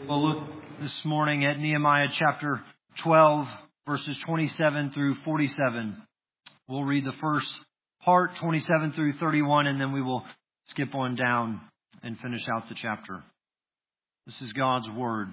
We'll look this morning at Nehemiah chapter 12, verses 27 through 47. We'll read the first part, 27 through 31, and then we will skip on down and finish out the chapter. This is God's word.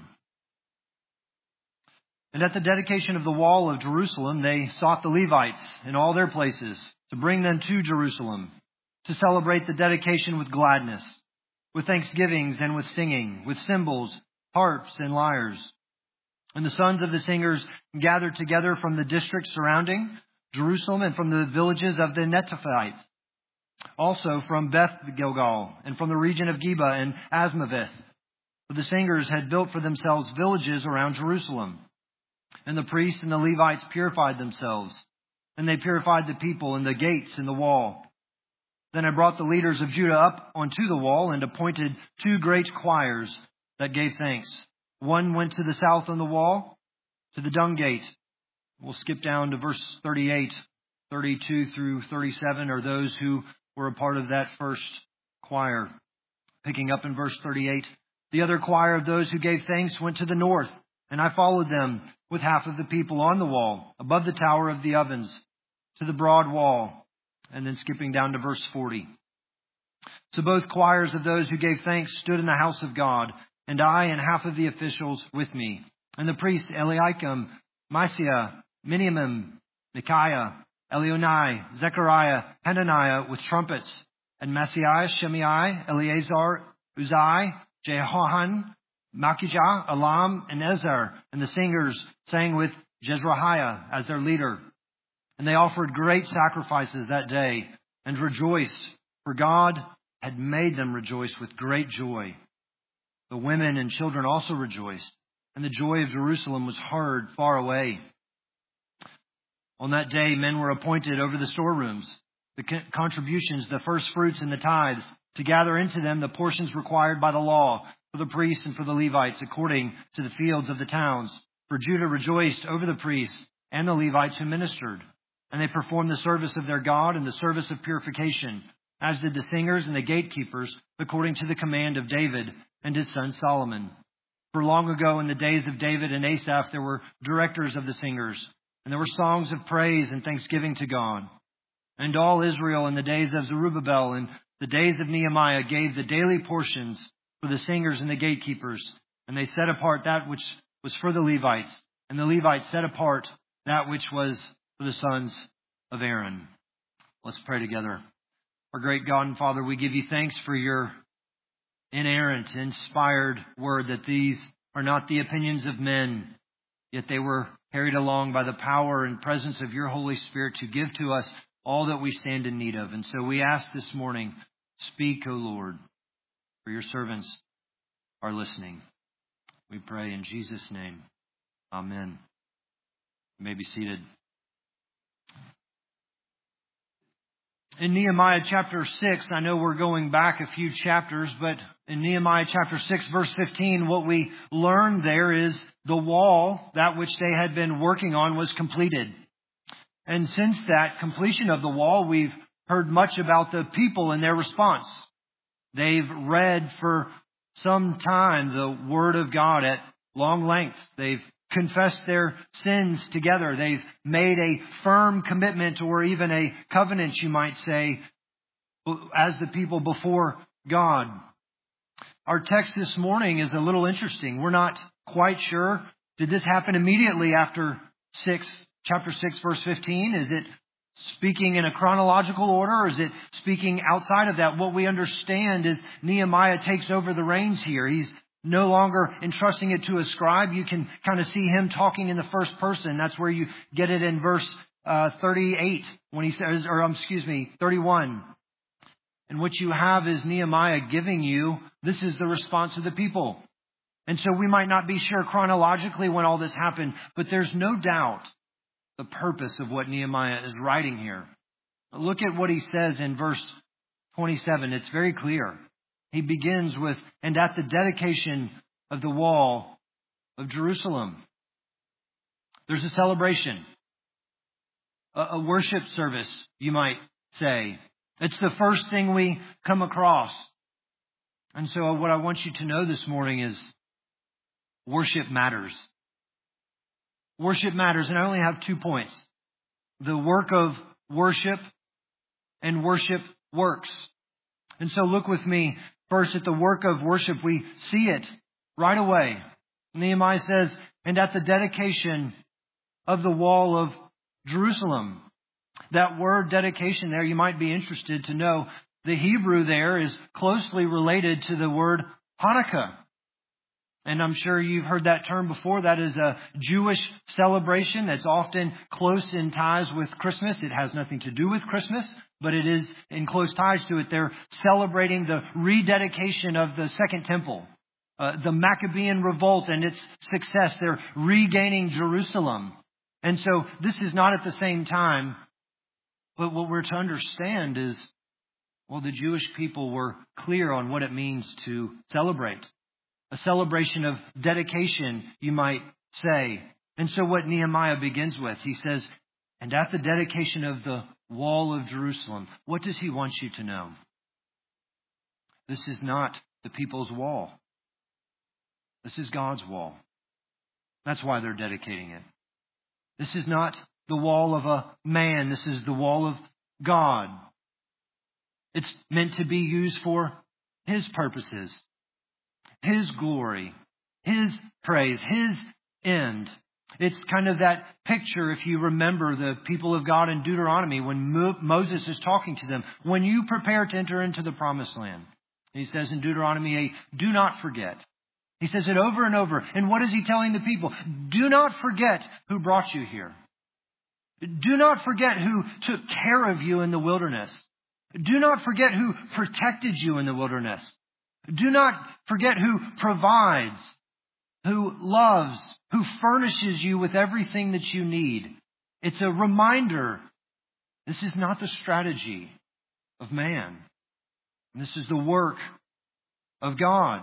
And at the dedication of the wall of Jerusalem, they sought the Levites in all their places to bring them to Jerusalem, to celebrate the dedication with gladness, with thanksgivings and with singing, with cymbals, harps, and lyres. And the sons of the singers gathered together from the districts surrounding Jerusalem and from the villages of the Netophites, also from Beth Gilgal and from the region of Geba and Asmaveth. For the singers had built for themselves villages around Jerusalem. And the priests and the Levites purified themselves, and they purified the people and the gates and the wall. Then I brought the leaders of Judah up onto the wall and appointed two great choirs that gave thanks. One went to the south on the wall, to the dung gate. We'll skip down to verse 38, 32 through 37 are those who were a part of that first choir. Picking up in verse 38, the other choir of those who gave thanks went to the north, and I followed them with half of the people on the wall, above the tower of the ovens, to the broad wall. And then skipping down to verse 40. So both choirs of those who gave thanks stood in the house of God, and I and half of the officials with me. And the priests Eliakim, Maaseiah, Miniamin, Micaiah, Elionai, Zechariah, Hananiah with trumpets, and Maaseiah, Shimei, Eleazar, Uzai, Jehohan, Malchijah, Elam, and Ezer. And the singers sang with Jezrahiah as their leader. And they offered great sacrifices that day and rejoiced, for God had made them rejoice with great joy. The women and children also rejoiced, and the joy of Jerusalem was heard far away. On that day, men were appointed over the storerooms, the contributions, the first fruits, and the tithes, to gather into them the portions required by the law for the priests and for the Levites, according to the fields of the towns. For Judah rejoiced over the priests and the Levites who ministered. And they performed the service of their God and the service of purification, as did the singers and the gatekeepers, according to the command of David and his son Solomon. For long ago, in the days of David and Asaph, there were directors of the singers, and there were songs of praise and thanksgiving to God. And all Israel in the days of Zerubbabel and the days of Nehemiah gave the daily portions for the singers and the gatekeepers, and they set apart that which was for the Levites, and the Levites set apart that which was for the sons of Aaron. Let's pray together. Our great God and Father, we give you thanks for your inerrant, inspired word, that these are not the opinions of men, yet they were carried along by the power and presence of your Holy Spirit to give to us all that we stand in need of. And so we ask this morning, speak, O Lord, for your servants are listening. We pray in Jesus' name. Amen. You may be seated. In Nehemiah chapter 6, I know we're going back a few chapters, but in Nehemiah chapter 6, verse 15, what we learned there is the wall, that which they had been working on, was completed. And since that completion of the wall, we've heard much about the people and their response. They've read for some time the Word of God at long length. They've confessed their sins together. They've made a firm commitment, or even a covenant, you might say, as the people before God. Our text this morning is a little interesting. We're not quite sure. Did this happen immediately after chapter 6, verse 15? Is it speaking in a chronological order, or is it speaking outside of that? What we understand is Nehemiah takes over the reins here. He's no longer entrusting it to a scribe. You can kind of see him talking in the first person. That's where you get it in verse 38 when he says, 31. And what you have is Nehemiah giving you, this is the response of the people. And so we might not be sure chronologically when all this happened, but there's no doubt the purpose of what Nehemiah is writing here. Look at what he says in verse 27. It's very clear. He begins with, and at the dedication of the wall of Jerusalem. There's a celebration, a worship service, you might say. It's the first thing we come across. And so what I want you to know this morning is worship matters. Worship matters, and I only have 2 points. The work of worship and worship works. And so look with me first at the work of worship. We see it right away. Nehemiah says, and at the dedication of the wall of Jerusalem. That word dedication there, you might be interested to know, the Hebrew there is closely related to the word Hanukkah. And I'm sure you've heard that term before. That is a Jewish celebration that's often close in ties with Christmas. It has nothing to do with Christmas, but it is in close ties to it. They're celebrating the rededication of the Second Temple, the Maccabean revolt and its success. They're regaining Jerusalem. And so this is not at the same time, but what we're to understand is, well, the Jewish people were clear on what it means to celebrate. A celebration of dedication, you might say. And so what Nehemiah begins with, he says, and at the dedication of the wall of Jerusalem, what does he want you to know? This is not the people's wall. This is God's wall. That's why they're dedicating it. This is not the wall of a man. This is the wall of God. It's meant to be used for His purposes, His glory, His praise, His end. It's kind of that picture, if you remember the people of God in Deuteronomy, when Moses is talking to them, when you prepare to enter into the promised land. He says in Deuteronomy 8, do not forget. He says it over and over. And what is he telling the people? Do not forget who brought you here. Do not forget who took care of you in the wilderness. Do not forget who protected you in the wilderness. Do not forget who provides, who loves, who furnishes you with everything that you need. It's a reminder. This is not the strategy of man. This is the work of God.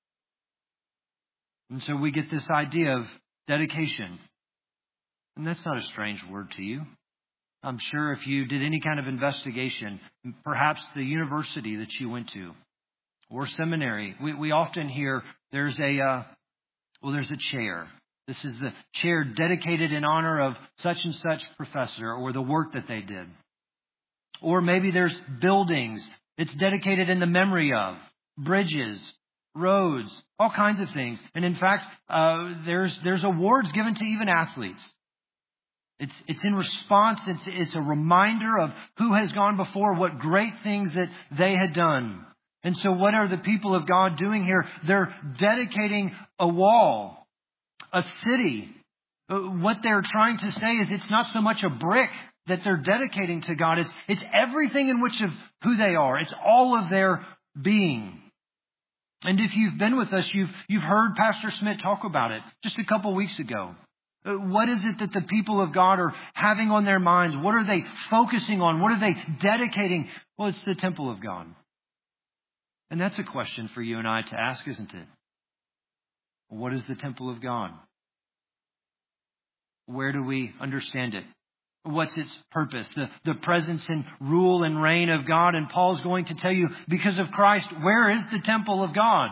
And so we get this idea of dedication. And that's not a strange word to you. I'm sure if you did any kind of investigation, perhaps the university that you went to or seminary, we often hear there's a chair. This is the chair dedicated in honor of such and such professor or the work that they did. Or maybe there's buildings. It's dedicated in the memory of bridges, roads, all kinds of things. And in fact, there's awards given to even athletes. It's in response. It's a reminder of who has gone before, what great things that they had done. And so what are the people of God doing here? They're dedicating a wall, a city. What they're trying to say is it's not so much a brick that they're dedicating to God. It's everything in which of who they are. It's all of their being. And if you've been with us, you've heard Pastor Smith talk about it just a couple weeks ago. What is it that the people of God are having on their minds? What are they focusing on? What are they dedicating? Well, it's the temple of God. And that's a question for you and I to ask, isn't it? What is the temple of God? Where do we understand it? What's its purpose? The presence and rule and reign of God. And Paul's going to tell you, because of Christ, where is the temple of God?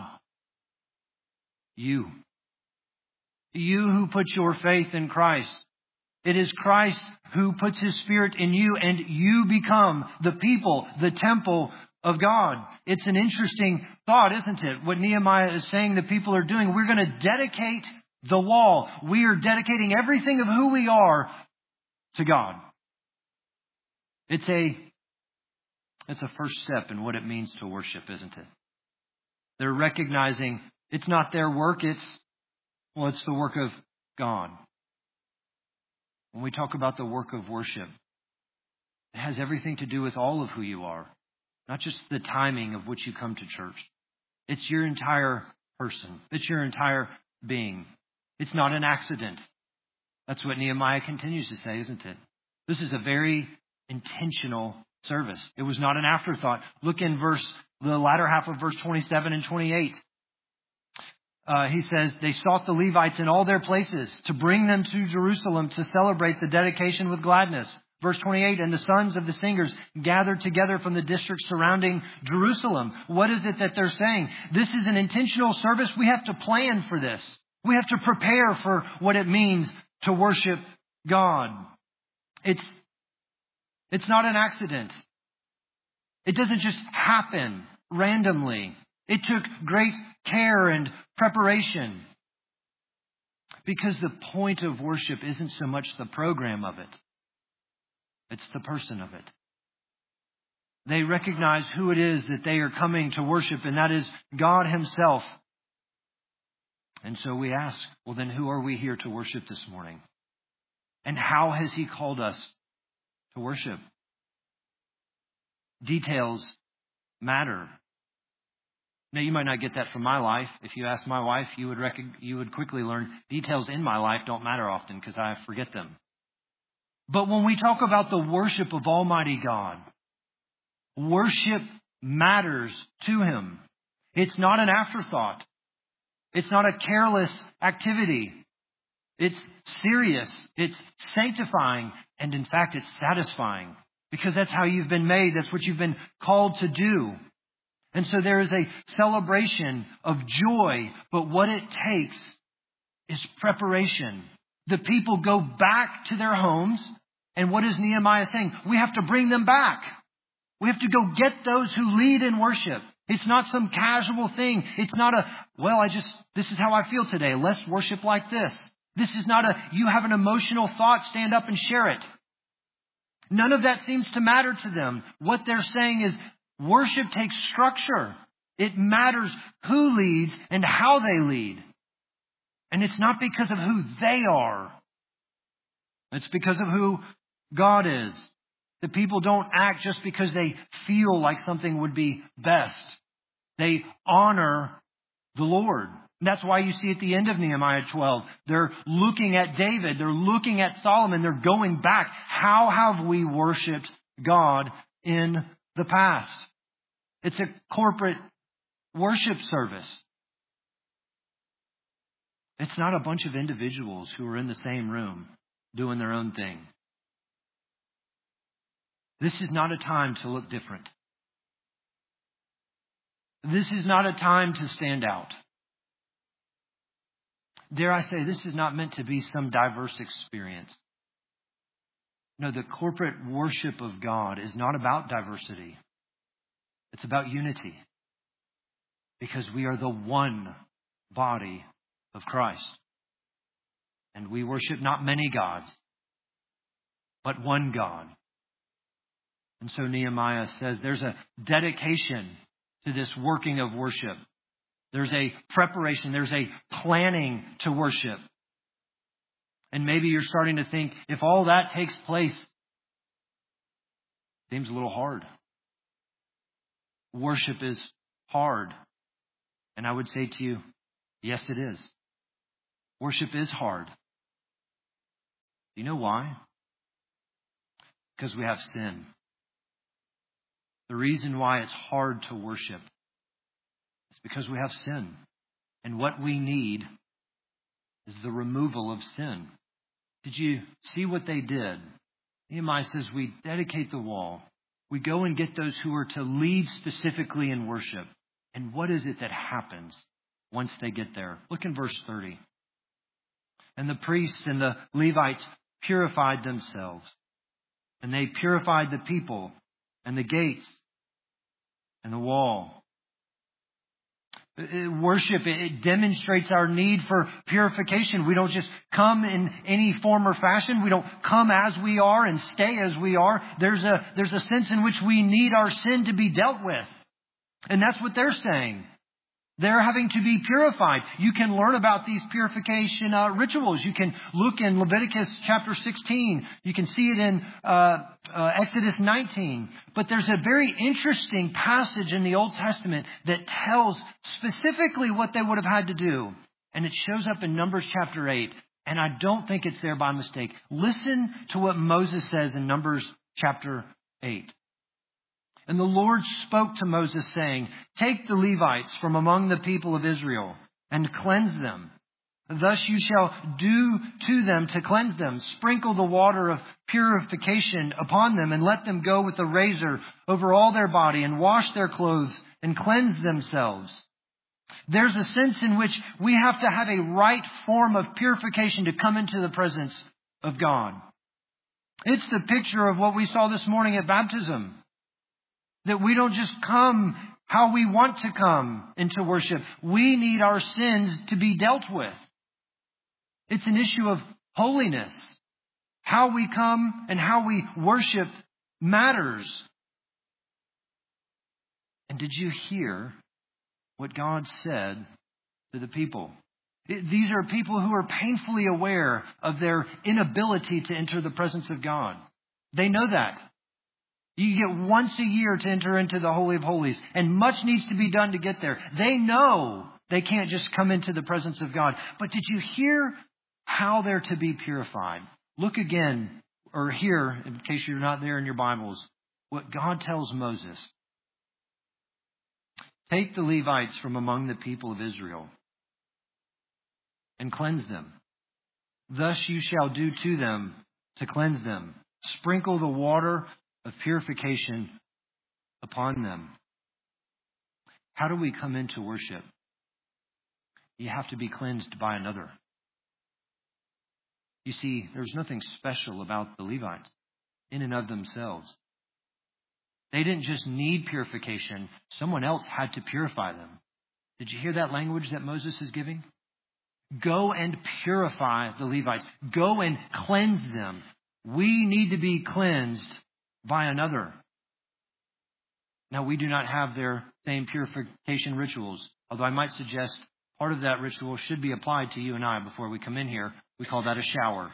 You. You who put your faith in Christ. It is Christ who puts His Spirit in you, and you become the people, the temple of God. It's an interesting thought, isn't it? What Nehemiah is saying the people are doing. We're going to dedicate the wall. We are dedicating everything of who we are to God. It's a first step in what it means to worship, isn't it? They're recognizing it's not their work, it's the work of God. When we talk about the work of worship, it has everything to do with all of who you are, not just the timing of which you come to church. It's your entire person. It's your entire being. It's not an accident. That's what Nehemiah continues to say, isn't it? This is a very intentional service. It was not an afterthought. Look in the latter half of verse 27 and 28. He says, they sought the Levites in all their places to bring them to Jerusalem to celebrate the dedication with gladness. Verse 28, and the sons of the singers gathered together from the districts surrounding Jerusalem. What is it that they're saying? This is an intentional service. We have to plan for this. We have to prepare for what it means to worship God. It's not an accident. It doesn't just happen randomly. It took great care and preparation. Because the point of worship isn't so much the program of it. It's the person of it. They recognize who it is that they are coming to worship, and that is God Himself. And so we ask, well, then who are we here to worship this morning? And how has He called us to worship? Details matter. Now, you might not get that from my life. If you ask my wife, you would quickly learn details in my life don't matter often because I forget them. But when we talk about the worship of Almighty God, worship matters to Him. It's not an afterthought. It's not a careless activity. It's serious. It's sanctifying. And in fact, it's satisfying. Because that's how you've been made. That's what you've been called to do. And so there is a celebration of joy. But what it takes is preparation. The people go back to their homes. And what is Nehemiah saying? We have to bring them back. We have to go get those who lead in worship. It's not some casual thing. It's not this is how I feel today. Let's worship like this. This is not you have an emotional thought, stand up and share it. None of that seems to matter to them. What they're saying is worship takes structure. It matters who leads and how they lead. And it's not because of who they are. It's because of who God is. The people don't act just because they feel like something would be best. They honor the Lord. And that's why you see at the end of Nehemiah 12, they're looking at David, they're looking at Solomon, they're going back. How have we worshiped God in the past? It's a corporate worship service. It's not a bunch of individuals who are in the same room doing their own thing. This is not a time to look different. This is not a time to stand out. Dare I say, this is not meant to be some diverse experience. No, the corporate worship of God is not about diversity. It's about unity. Because we are the one body of Christ. And we worship not many gods, but one God. And so Nehemiah says there's a dedication to this working of worship. There's a preparation. There's a planning to worship. And maybe you're starting to think, if all that takes place, it seems a little hard. Worship is hard. And I would say to you, yes, it is. Worship is hard. Do you know why? Because we have sin. The reason why it's hard to worship is because we have sin. And what we need is the removal of sin. Did you see what they did? Nehemiah says we dedicate the wall. We go and get those who are to lead specifically in worship. And what is it that happens once they get there? Look in verse 30. And the priests and the Levites purified themselves. And they purified the people and the gates and the wall. Worship, it demonstrates our need for purification. We don't just come in any form or fashion. We don't come as we are and stay as we are. There's a sense in which we need our sin to be dealt with. And that's what they're saying. They're having to be purified. You can learn about these purification rituals. You can look in Leviticus chapter 16. You can see it in Exodus 19. But there's a very interesting passage in the Old Testament that tells specifically what they would have had to do. And it shows up in Numbers chapter 8. And I don't think it's there by mistake. Listen to what Moses says in Numbers chapter 8. And the Lord spoke to Moses, saying, take the Levites from among the people of Israel and cleanse them. Thus you shall do to them to cleanse them. Sprinkle the water of purification upon them and let them go with a razor over all their body and wash their clothes and cleanse themselves. There's a sense in which we have to have a right form of purification to come into the presence of God. It's the picture of what we saw this morning at baptism. That we don't just come how we want to come into worship. We need our sins to be dealt with. It's an issue of holiness. How we come and how we worship matters. And did you hear what God said to the people? These are people who are painfully aware of their inability to enter the presence of God. They know that. You get once a year to enter into the Holy of Holies, and much needs to be done to get there. They know they can't just come into the presence of God. But did you hear how they're to be purified? Look again, or hear, in case you're not there in your Bibles, what God tells Moses. Take the Levites from among the people of Israel and cleanse them. Thus you shall do to them to cleanse them. Sprinkle the water of purification upon them. How do we come into worship? You have to be cleansed by another. You see, there's nothing special about the Levites in and of themselves. They didn't just need purification. Someone else had to purify them. Did you hear that language that Moses is giving? Go and purify the Levites. Go and cleanse them. We need to be cleansed by another. Now, we do not have their same purification rituals, although I might suggest part of that ritual should be applied to you and I before we come in here. We call that a shower.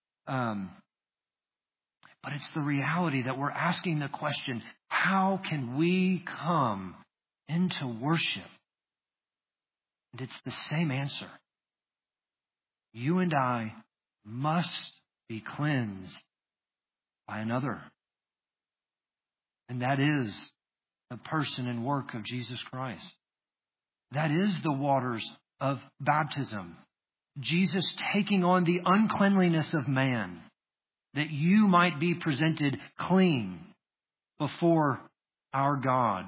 But it's the reality that we're asking the question, how can we come into worship? And it's the same answer. You and I must be cleansed by another. And that is the person and work of Jesus Christ. That is the waters of baptism. Jesus taking on the uncleanliness of man, that you might be presented clean before our God.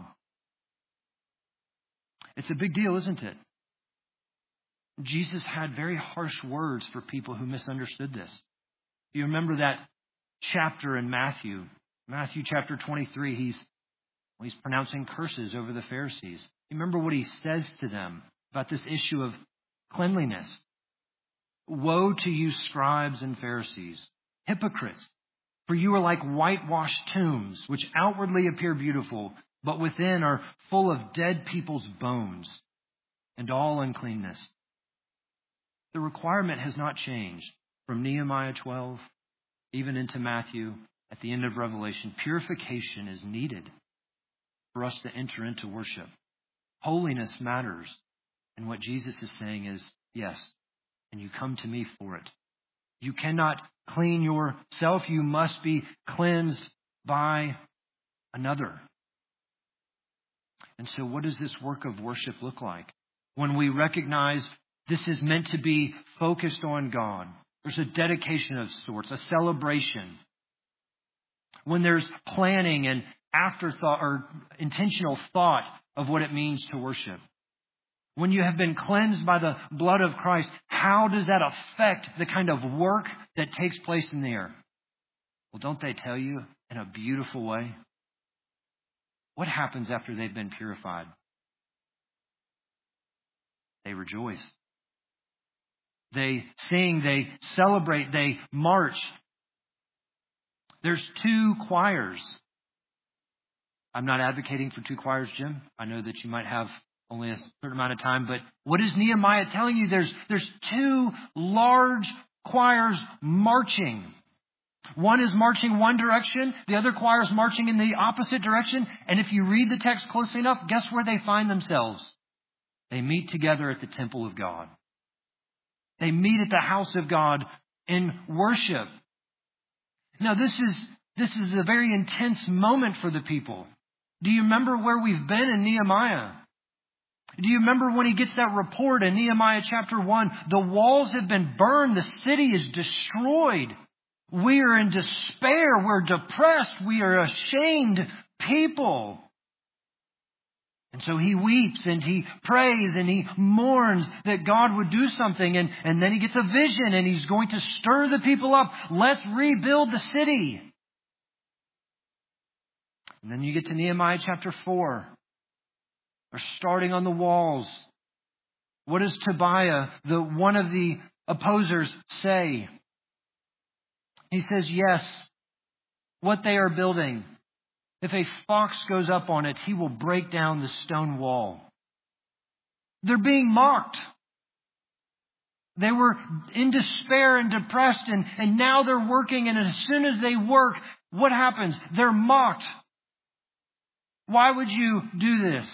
It's a big deal, isn't it? Jesus had very harsh words for people who misunderstood this. You remember that chapter in Matthew chapter 23, he's pronouncing curses over the Pharisees. You remember what he says to them about this issue of cleanliness. Woe to you, scribes and Pharisees, hypocrites, for you are like whitewashed tombs, which outwardly appear beautiful, but within are full of dead people's bones and all uncleanness. The requirement has not changed from Nehemiah 12, even into Matthew, at the end of Revelation. Purification is needed for us to enter into worship. Holiness matters. And what Jesus is saying is, yes, and you come to me for it. You cannot clean yourself. You must be cleansed by another. And so what does this work of worship look like? When we recognize this is meant to be focused on God. There's a dedication of sorts, a celebration. When there's planning and afterthought or intentional thought of what it means to worship. When you have been cleansed by the blood of Christ, how does that affect the kind of work that takes place in there? Well, don't they tell you in a beautiful way? What happens after they've been purified? They rejoice. They sing, they celebrate, they march. There's 2 choirs. I'm not advocating for 2 choirs, Jim. I know that you might have only a certain amount of time, but what is Nehemiah telling you? There's 2 large choirs marching. One is marching one direction, the other choir is marching in the opposite direction, and if you read the text closely enough, guess where they find themselves? They meet together at the temple of God. They meet at the house of God in worship. Now this is a very intense moment for the people. Do you remember where we've been in Nehemiah? Do you remember when he gets that report in Nehemiah chapter 1? The walls have been burned. The city is destroyed. We are in despair. We're depressed. We are ashamed people. And so he weeps and he prays and he mourns that God would do something. And then he gets a vision and he's going to stir the people up. Let's rebuild the city. And then you get to Nehemiah chapter 4. They're starting on the walls. What does Tobiah, one of the opposers, say? He says, yes, what they are building, if a fox goes up on it, he will break down the stone wall. They're being mocked. They were in despair and depressed, and now they're working, and as soon as they work, what happens? They're mocked. Why would you do this?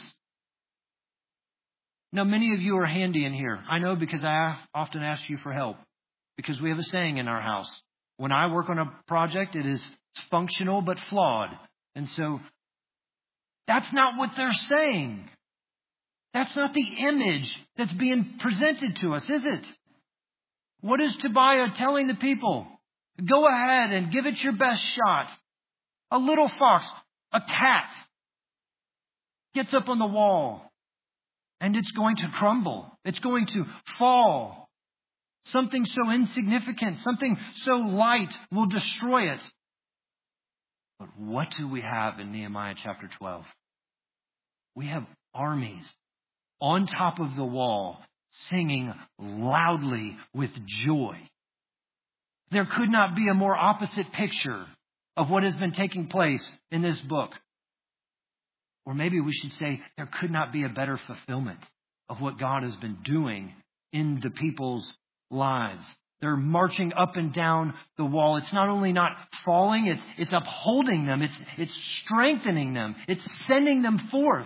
Now, many of you are handy in here. I know because I often ask you for help, because we have a saying in our house. When I work on a project, it is functional but flawed. And so that's not what they're saying. That's not the image that's being presented to us, is it? What is Tobiah telling the people? Go ahead and give it your best shot. A little fox, a cat, gets up on the wall, and it's going to crumble. It's going to fall. Something so insignificant, something so light will destroy it. But what do we have in Nehemiah chapter 12? We have armies on top of the wall singing loudly with joy. There could not be a more opposite picture of what has been taking place in this book. Or maybe we should say there could not be a better fulfillment of what God has been doing in the people's lives. They're marching up and down the wall. It's not only not falling, it's upholding them. It's strengthening them. It's sending them forth.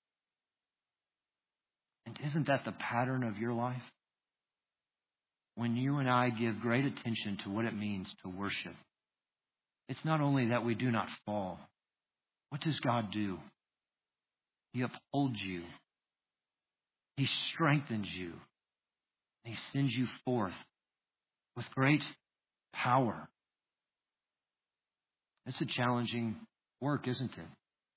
And isn't that the pattern of your life? When you and I give great attention to what it means to worship, it's not only that we do not fall. What does God do? He upholds you. He strengthens you. He sends you forth with great power. It's a challenging work, isn't it?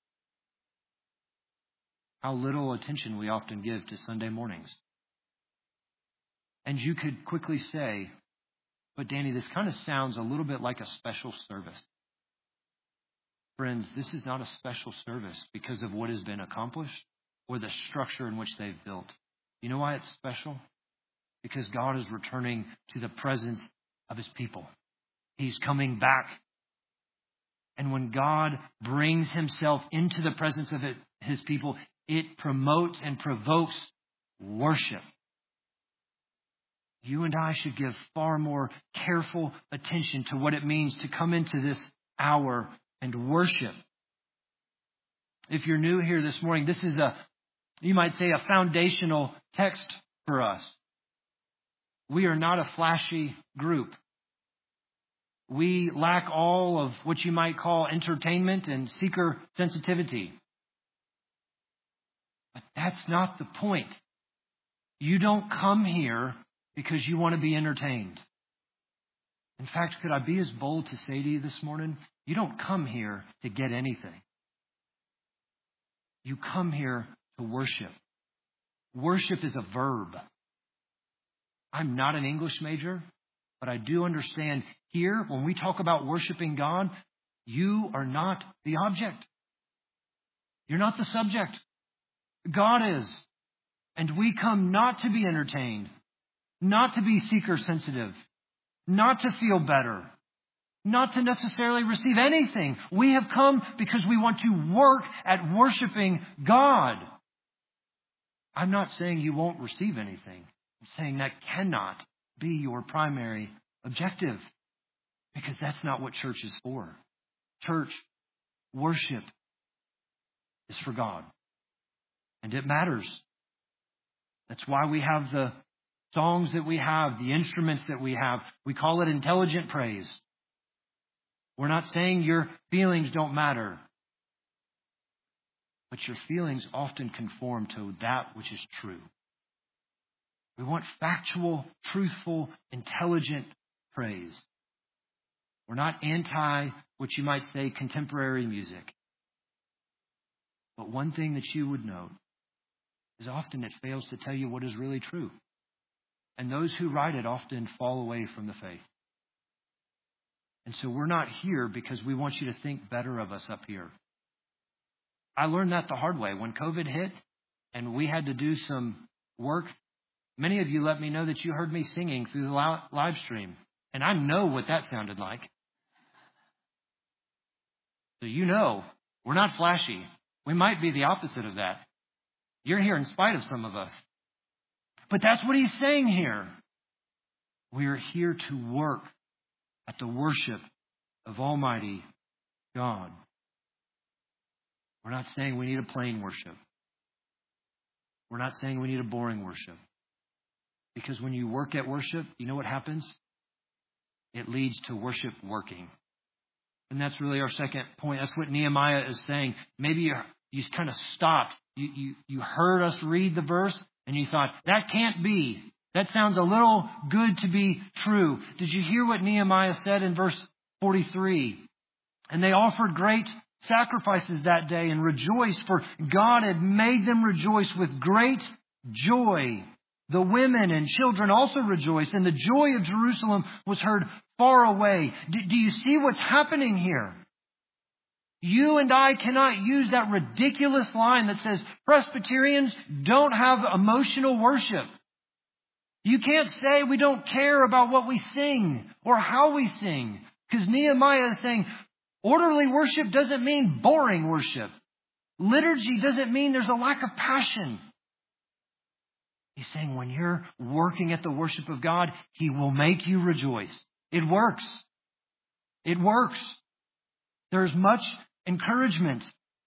How little attention we often give to Sunday mornings. And you could quickly say, but Danny, this kind of sounds a little bit like a special service. Friends, this is not a special service because of what has been accomplished or the structure in which they've built. You know why it's special? Because God is returning to the presence of his people. He's coming back. And when God brings himself into the presence of his people, it promotes and provokes worship. You and I should give far more careful attention to what it means to come into this hour and worship. If you're new here this morning, this is you might say, a foundational text for us. We are not a flashy group. We lack all of what you might call entertainment and seeker sensitivity. But that's not the point. You don't come here because you want to be entertained. In fact, could I be as bold to say to you this morning, you don't come here to get anything. You come here to worship. Worship is a verb. I'm not an English major, but I do understand here, when we talk about worshiping God, you are not the object. You're not the subject. God is. And we come not to be entertained, not to be seeker sensitive, not to feel better, not to necessarily receive anything. We have come because we want to work at worshiping God. I'm not saying you won't receive anything. I'm saying that cannot be your primary objective, because that's not what church is for. Church worship is for God. And it matters. That's why we have the songs that we have, the instruments that we have. We call it intelligent praise. We're not saying your feelings don't matter, but your feelings often conform to that which is true. We want factual, truthful, intelligent praise. We're not anti, what you might say, contemporary music. But one thing that you would note is often it fails to tell you what is really true. And those who write it often fall away from the faith. And so we're not here because we want you to think better of us up here. I learned that the hard way. When COVID hit and we had to do some work, many of you let me know that you heard me singing through the live stream. And I know what that sounded like. So you know, we're not flashy. We might be the opposite of that. You're here in spite of some of us. But that's what he's saying here. We are here to work at the worship of Almighty God. We're not saying we need a plain worship. We're not saying we need a boring worship. Because when you work at worship, you know what happens? It leads to worship working. And that's really our second point. That's what Nehemiah is saying. Maybe you kind of stopped. You heard us read the verse and you thought, that can't be. That sounds a little good to be true. Did you hear what Nehemiah said in verse 43? And they offered great sacrifices that day and rejoiced, for God had made them rejoice with great joy. The women and children also rejoiced, and the joy of Jerusalem was heard far away. Do you see what's happening here? You and I cannot use that ridiculous line that says Presbyterians don't have emotional worship. You can't say we don't care about what we sing or how we sing, because Nehemiah is saying orderly worship doesn't mean boring worship. Liturgy doesn't mean there's a lack of passion. He's saying when you're working at the worship of God, He will make you rejoice. It works. It works. There's much encouragement.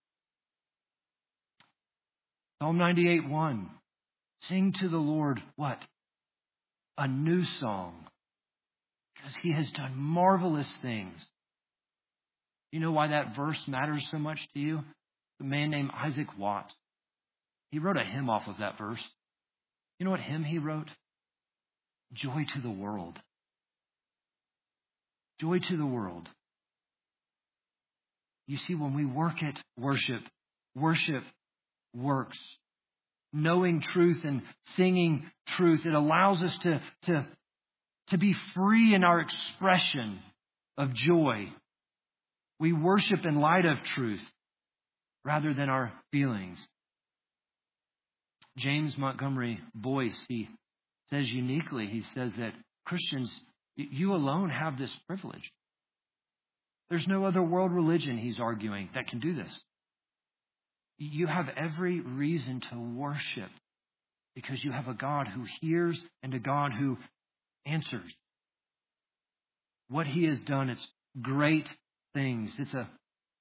Psalm 98:1. Sing to the Lord what? A new song. Because He has done marvelous things. You know why that verse matters so much to you? A man named Isaac Watts. He wrote a hymn off of that verse. You know what hymn he wrote? Joy to the world. Joy to the world. You see, when we work at worship, worship works. Knowing truth and singing truth, it allows us to be free in our expression of joy. We worship in light of truth rather than our feelings. James Montgomery Boyce, he says uniquely, he says that Christians, you alone have this privilege. There's no other world religion, he's arguing, that can do this. You have every reason to worship because you have a God who hears and a God who answers. What He has done, it's great things. It's a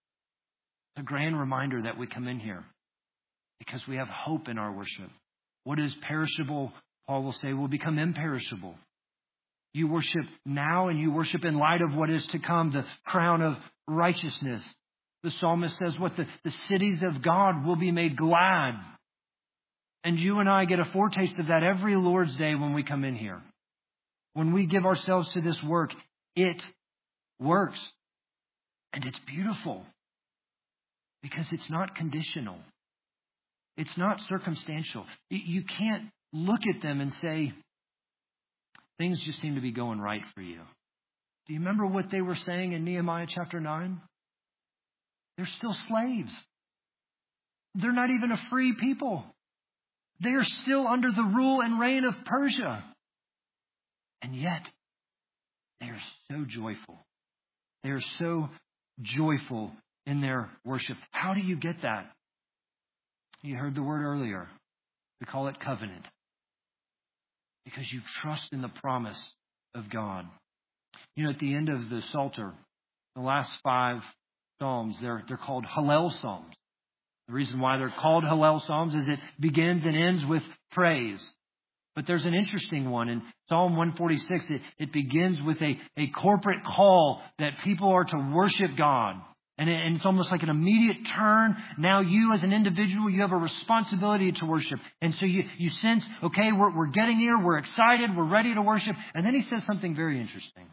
grand reminder that we come in here because we have hope in our worship. What is perishable, Paul will say, will become imperishable. You worship now and you worship in light of what is to come, the crown of righteousness. The psalmist says what the cities of God will be made glad. And you and I get a foretaste of that every Lord's Day when we come in here. When we give ourselves to this work, it works. And it's beautiful. Because it's not conditional. It's not circumstantial. You can't look at them and say, things just seem to be going right for you. Do you remember what they were saying in Nehemiah chapter 9? They're still slaves. They're not even a free people. They are still under the rule and reign of Persia. And yet, they are so joyful. They are so joyful in their worship. How do you get that? You heard the word earlier. We call it covenant. Because you trust in the promise of God. You know, at the end of the Psalter, the last 5 Psalms, they're called Hallel Psalms. The reason why they're called Hallel Psalms is it begins and ends with praise. But there's an interesting one. In Psalm 146, it begins with a corporate call that people are to worship God. And it's almost like an immediate turn. Now you as an individual, you have a responsibility to worship. And so you sense, okay, we're getting here, we're excited, we're ready to worship. And then he says something very interesting.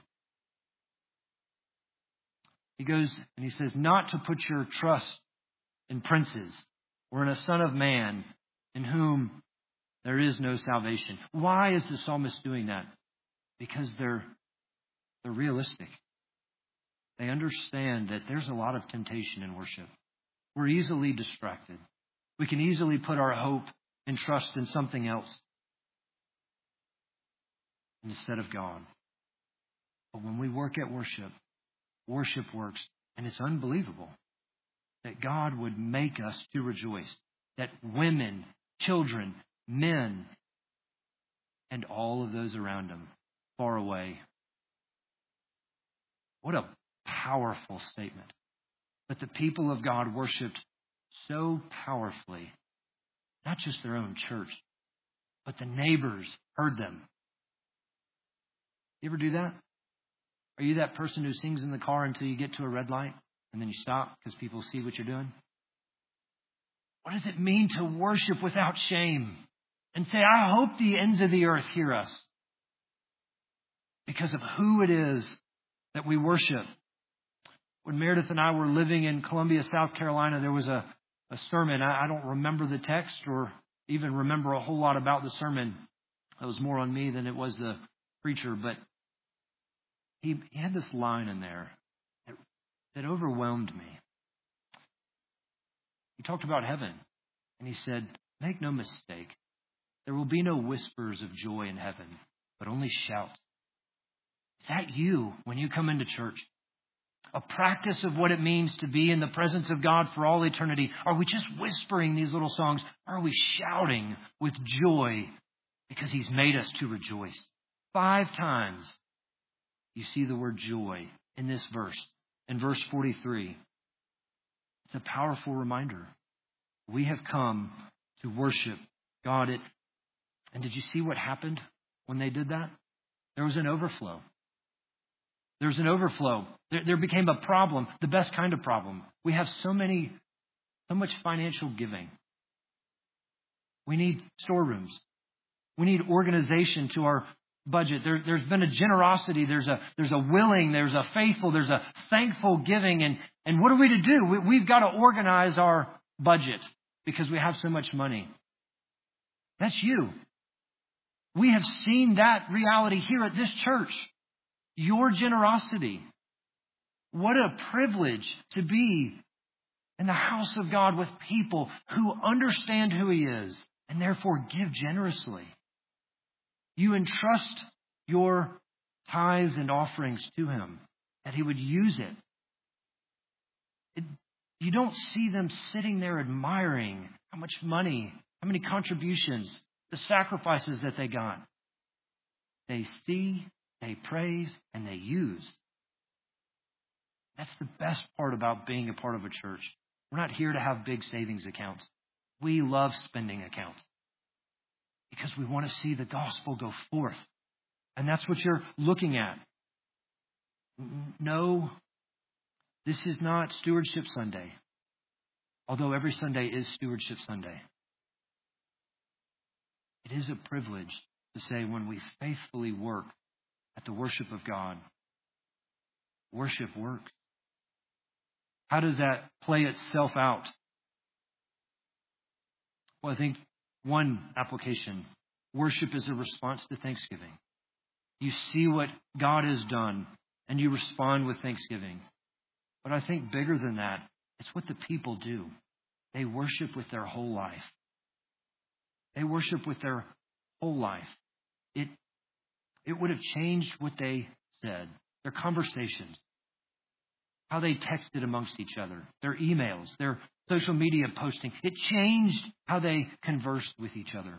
He goes and he says, not to put your trust in princes or in a son of man in whom There is no salvation. Why is the psalmist doing that? Because they're realistic. They understand that there's a lot of temptation in worship. We're easily distracted. We can easily put our hope and trust in something else instead of God. But when we work at worship, worship works. And it's unbelievable that God would make us to rejoice. That women, children, men, and all of those around them far away. What a powerful statement. But the people of God worshiped so powerfully, not just their own church, but the neighbors heard them. You ever do that? Are you that person who sings in the car until you get to a red light and then you stop because people see what you're doing? What does it mean to worship without shame and say, I hope the ends of the earth hear us because of who it is that we worship? When Meredith and I were living in Columbia, South Carolina, there was a sermon. I don't remember the text or even remember a whole lot about the sermon. It was more on me than it was the preacher, but he had this line in there that overwhelmed me. He talked about heaven, and he said, make no mistake, there will be no whispers of joy in heaven, but only shouts. Is that you when you come into church? A practice of what it means to be in the presence of God for all eternity. Are we just whispering these little songs? Are we shouting with joy because He's made us to rejoice? 5 times you see the word joy in this verse. In verse 43, it's a powerful reminder. We have come to worship God. And did you see what happened when they did that? There was an overflow. There's an overflow. There became a problem, the best kind of problem. We have so much financial giving. We need storerooms. We need organization to our budget. There's been a generosity. There's a willing, there's a faithful, there's a thankful giving. And what are we to do? We've got to organize our budget because we have so much money. That's you. We have seen that reality here at this church. Your generosity. What a privilege to be in the house of God with people who understand who He is and therefore give generously. You entrust your tithes and offerings to Him, that He would use it. You don't see them sitting there admiring how much money, how many contributions, the sacrifices that they got. They see, they praise, and they use. That's the best part about being a part of a church. We're not here to have big savings accounts. We love spending accounts because we want to see the gospel go forth. And that's what you're looking at. No, this is not Stewardship Sunday, although every Sunday is Stewardship Sunday. It is a privilege to say when we faithfully work at the worship of God, worship works. How does that play itself out? Well, I think one application, worship is a response to thanksgiving. You see what God has done and you respond with thanksgiving. But I think bigger than that, it's what the people do. They worship with their whole life. They worship with their whole life. It would have changed what they said, their conversations, how they texted amongst each other, their emails, their social media posting. It changed how they conversed with each other.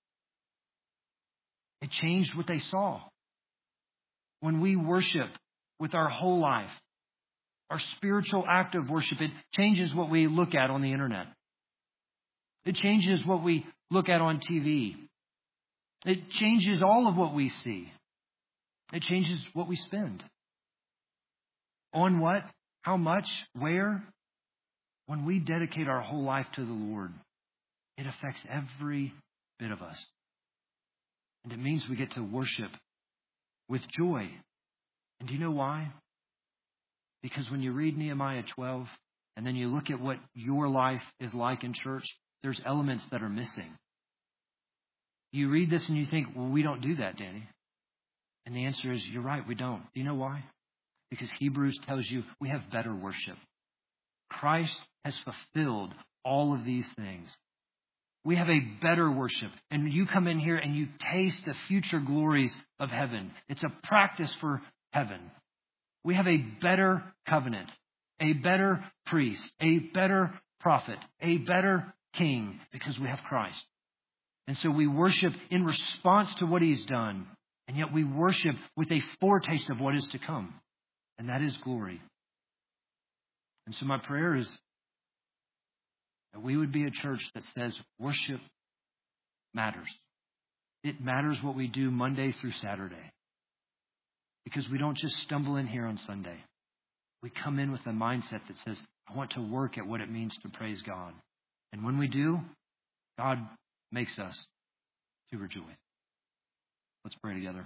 It changed what they saw. When we worship with our whole life, our spiritual act of worship, it changes what we look at on the internet. It changes what we look at on TV. It changes all of what we see. It changes what we spend. On what? How much? Where? When we dedicate our whole life to the Lord, it affects every bit of us. And it means we get to worship with joy. And do you know why? Because when you read Nehemiah 12, and then you look at what your life is like in church, there's elements that are missing. You read this and you think, well, we don't do that, Danny. And the answer is, you're right, we don't. Do you know why? Because Hebrews tells you we have better worship. Christ has fulfilled all of these things. We have a better worship. And you come in here and you taste the future glories of heaven. It's a practice for heaven. We have a better covenant, a better priest, a better prophet, a better king, because we have Christ. And so we worship in response to what he's done. And yet we worship with a foretaste of what is to come. And that is glory. And so my prayer is that we would be a church that says worship matters. It matters what we do Monday through Saturday. Because we don't just stumble in here on Sunday. We come in with a mindset that says, I want to work at what it means to praise God. And when we do, God makes us to rejoice. Let's pray together.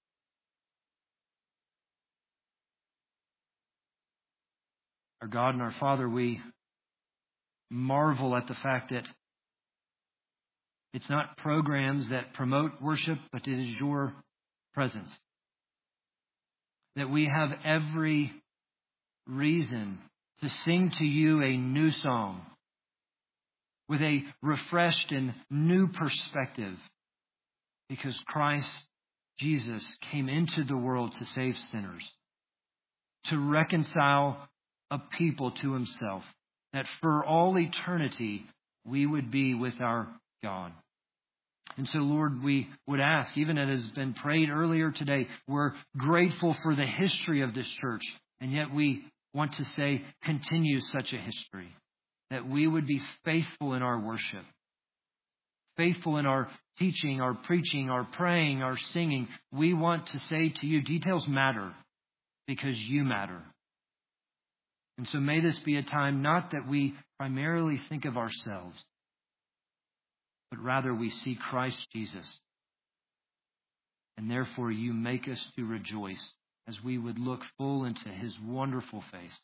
Our God and our Father, we marvel at the fact that it's not programs that promote worship, but it is your presence. That we have every reason to sing to you a new song with a refreshed and new perspective, because Christ Jesus came into the world to save sinners, to reconcile a people to himself, that for all eternity we would be with our God. And so, Lord, we would ask, even as has been prayed earlier today, we're grateful for the history of this church, and yet we want to say, continue such a history, that we would be faithful in our worship, faithful in our teaching, our preaching, our praying, our singing. We want to say to you, details matter because you matter. And so may this be a time not that we primarily think of ourselves, but rather we see Christ Jesus. And therefore you make us to rejoice as we would look full into his wonderful face.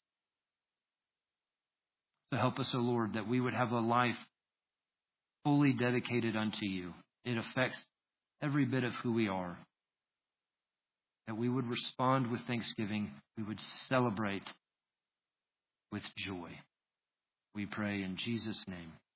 So help us, O Lord, that we would have a life fully dedicated unto you. It affects every bit of who we are. That we would respond with thanksgiving. We would celebrate with joy. We pray in Jesus' name.